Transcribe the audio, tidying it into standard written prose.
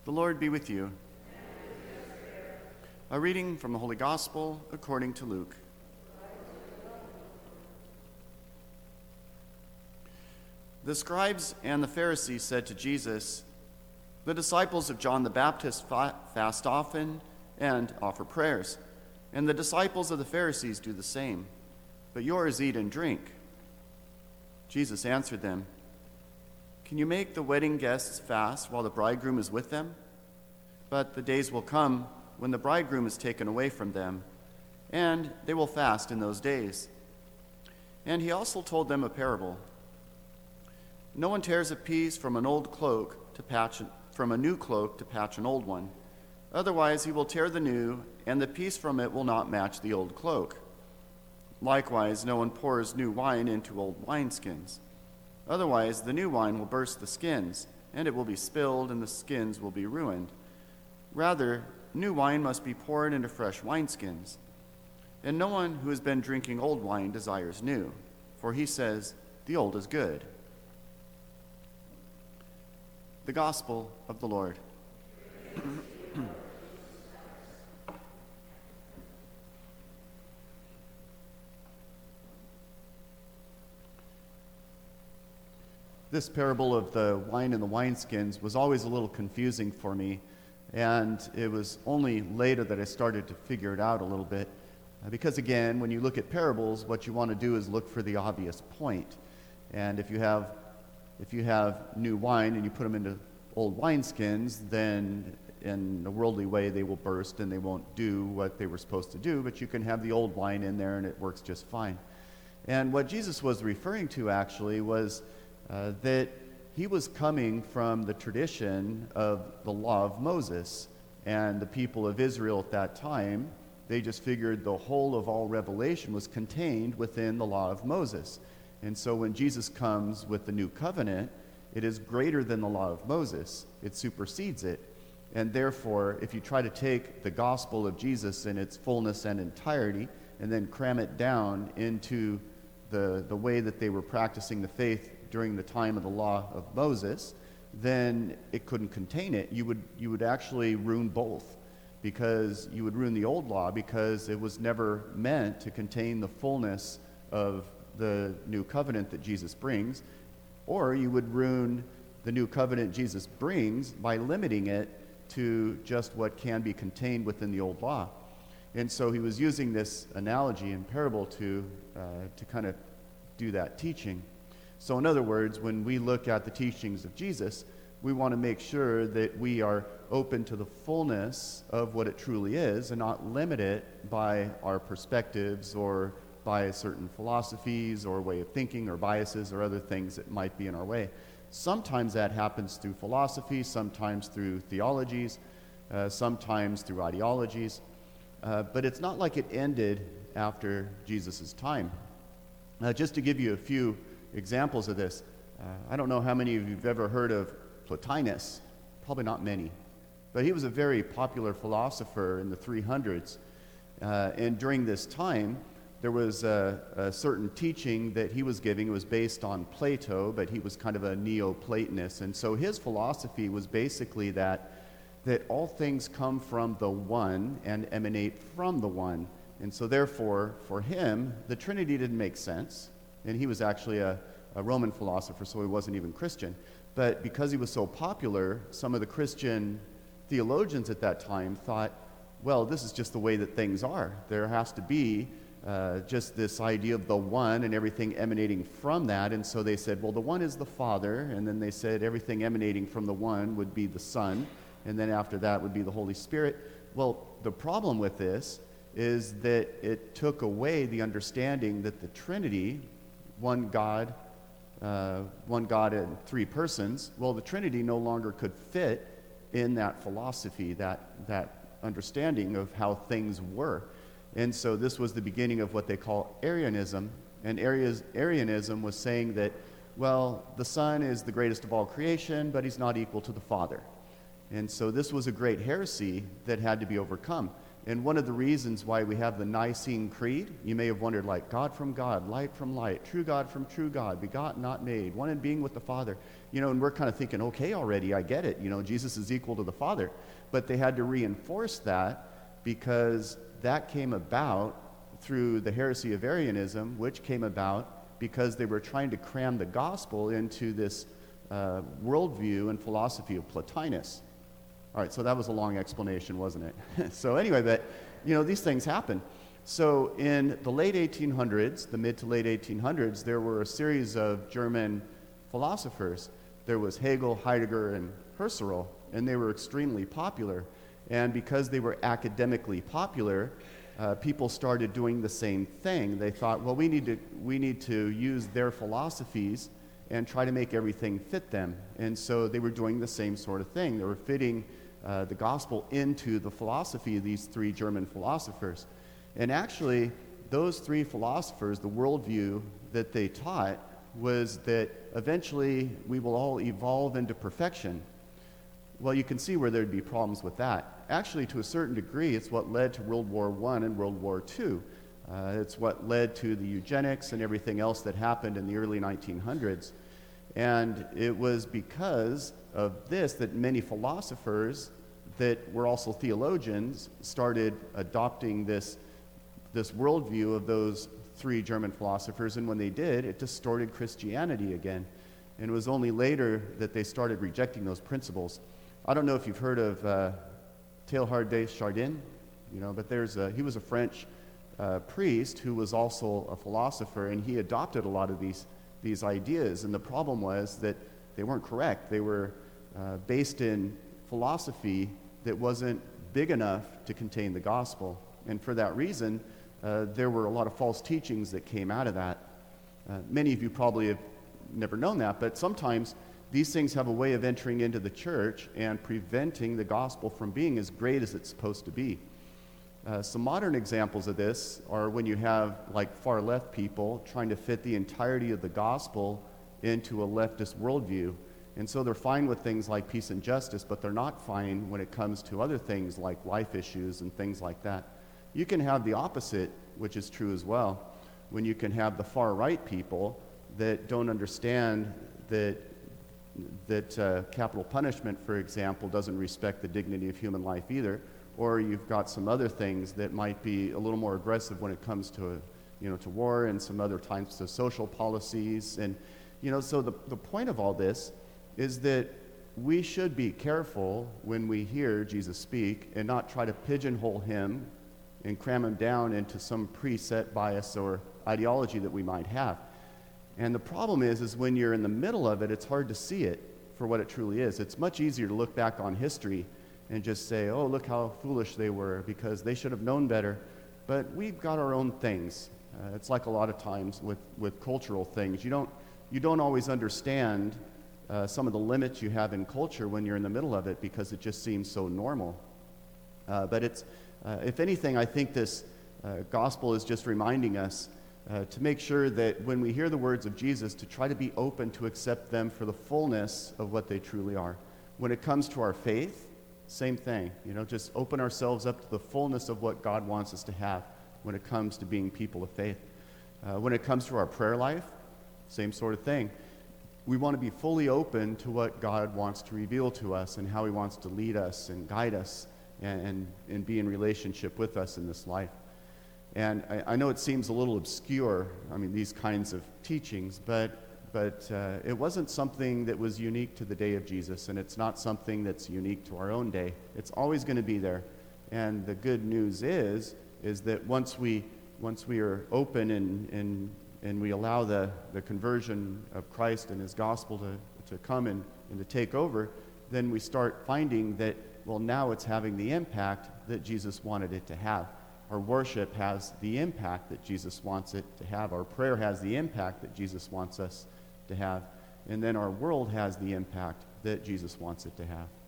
The Lord be with you. A reading from the Holy Gospel according to Luke. The scribes and the Pharisees said to Jesus, "The disciples of John the Baptist fast often and offer prayers, and the disciples of the Pharisees do the same, but yours eat and drink." Jesus answered them, "Can you make the wedding guests fast while the bridegroom is with them? But the days will come when the bridegroom is taken away from them, and they will fast in those days." And he also told them a parable. "No one tears a piece from a new cloak to patch an old one. Otherwise he will tear the new, and the piece from it will not match the old cloak. Likewise, no one pours new wine into old wineskins. Otherwise, the new wine will burst the skins, and it will be spilled, and the skins will be ruined. Rather, new wine must be poured into fresh wineskins. And no one who has been drinking old wine desires new, for he says, 'The old is good.'" The Gospel of the Lord. This parable of the wine and the wineskins was always a little confusing for me, and it was only later that I started to figure it out a little bit. Because again, when you look at parables, what you want to do is look for the obvious point. And if you have new wine and you put them into old wineskins, then in a worldly way they will burst and they won't do what they were supposed to do, but you can have the old wine in there and it works just fine. And what Jesus was referring to actually was that he was coming from the tradition of the law of Moses. And the people of Israel at that time, they just figured the whole of all revelation was contained within the law of Moses. And so when Jesus comes with the new covenant, it is greater than the law of Moses. It supersedes it. And therefore, if you try to take the gospel of Jesus in its fullness and entirety and then cram it down into the way that they were practicing the faith during the time of the law of Moses, then it couldn't contain it. You would actually ruin both, because you would ruin the old law because it was never meant to contain the fullness of the new covenant that Jesus brings, or you would ruin the new covenant Jesus brings by limiting it to just what can be contained within the old law. And so he was using this analogy and parable to kind of do that teaching. So in other words, when we look at the teachings of Jesus, we want to make sure that we are open to the fullness of what it truly is and not limit it by our perspectives or by certain philosophies or way of thinking or biases or other things that might be in our way. Sometimes that happens through philosophy, sometimes through theologies, sometimes through ideologies, but it's not like it ended after Jesus' time. Just to give you a few examples of this, I don't know how many of you have ever heard of Plotinus. Probably not many. But he was a very popular philosopher in the 300s. And during this time, there was a certain teaching that he was giving. It was based on Plato, but he was kind of a Neoplatonist. And so his philosophy was basically that all things come from the one and emanate from the one. And so therefore, for him, the Trinity didn't make sense. And he was actually a Roman philosopher, so he wasn't even Christian. But because he was so popular, some of the Christian theologians at that time thought, well, this is just the way that things are. There has to be just this idea of the one and everything emanating from that. And so they said, well, the one is the Father. And then they said everything emanating from the one would be the Son. And then after that would be the Holy Spirit. Well, the problem with this is that it took away the understanding that the Trinity, one God in three persons, well, the Trinity no longer could fit in that philosophy, that understanding of how things were. And so this was the beginning of what they call Arianism. And Arianism was saying that, well, the Son is the greatest of all creation, but he's not equal to the Father. And so this was a great heresy that had to be overcome. And one of the reasons why we have the Nicene Creed, you may have wondered, like, God from God, light from light, true God from true God, begotten, not made, one in being with the Father. And we're kind of thinking, okay, already, I get it. Jesus is equal to the Father. But they had to reinforce that because that came about through the heresy of Arianism, which came about because they were trying to cram the gospel into this worldview and philosophy of Plotinus. All right, so that was a long explanation, wasn't it? So anyway, but, these things happen. So in the late 1800s, the mid to late 1800s, there were a series of German philosophers. There was Hegel, Heidegger, and Husserl, and they were extremely popular. And because they were academically popular, people started doing the same thing. They thought, well, we need to use their philosophies and try to make everything fit them. And so they were doing the same sort of thing. They were fitting the gospel into the philosophy of these three German philosophers. And actually, those three philosophers, the worldview that they taught was that eventually we will all evolve into perfection. Well, you can see where there'd be problems with that. Actually, to a certain degree, it's what led to World War I and World War II. It's what led to the eugenics and everything else that happened in the early 1900s. And it was because of this that many philosophers that were also theologians started adopting this worldview of those three German philosophers. And when they did, it distorted Christianity again. And it was only later that they started rejecting those principles. I don't know if you've heard of Teilhard de Chardin, but he was a French priest who was also a philosopher, and he adopted a lot of these ideas. And the problem was that they weren't correct. They were based in philosophy that wasn't big enough to contain the gospel. And for that reason, there were a lot of false teachings that came out of that. Many of you probably have never known that, but sometimes these things have a way of entering into the church and preventing the gospel from being as great as it's supposed to be. Some modern examples of this are when you have far left people trying to fit the entirety of the gospel into a leftist worldview. And so they're fine with things like peace and justice, but they're not fine when it comes to other things like life issues and things like that. You can have the opposite, which is true as well, when you can have the far right people that don't understand that capital punishment, for example, doesn't respect the dignity of human life either. Or you've got some other things that might be a little more aggressive when it comes to war and some other types of social policies. And, so the point of all this is that we should be careful when we hear Jesus speak and not try to pigeonhole him and cram him down into some preset bias or ideology that we might have. And the problem is when you're in the middle of it, it's hard to see it for what it truly is. It's much easier to look back on history and just say, oh, look how foolish they were because they should have known better. But we've got our own things. It's like a lot of times with cultural things. You don't always understand some of the limits you have in culture when you're in the middle of it because it just seems so normal. But it's, if anything, I think this gospel is just reminding us to make sure that when we hear the words of Jesus, to try to be open to accept them for the fullness of what they truly are. When it comes to our faith, same thing. Just open ourselves up to the fullness of what God wants us to have when it comes to being people of faith. When it comes to our prayer life, same sort of thing. We want to be fully open to what God wants to reveal to us and how he wants to lead us and guide us and be in relationship with us in this life. And I know it seems a little obscure, these kinds of teachings, but it wasn't something that was unique to the day of Jesus, and it's not something that's unique to our own day. It's always going to be there. And the good news is that once we are open and we allow the conversion of Christ and his gospel to come and to take over, then we start finding that, well, now it's having the impact that Jesus wanted it to have. Our worship has the impact that Jesus wants it to have. Our prayer has the impact that Jesus wants us to have. And then our world has the impact that Jesus wants it to have.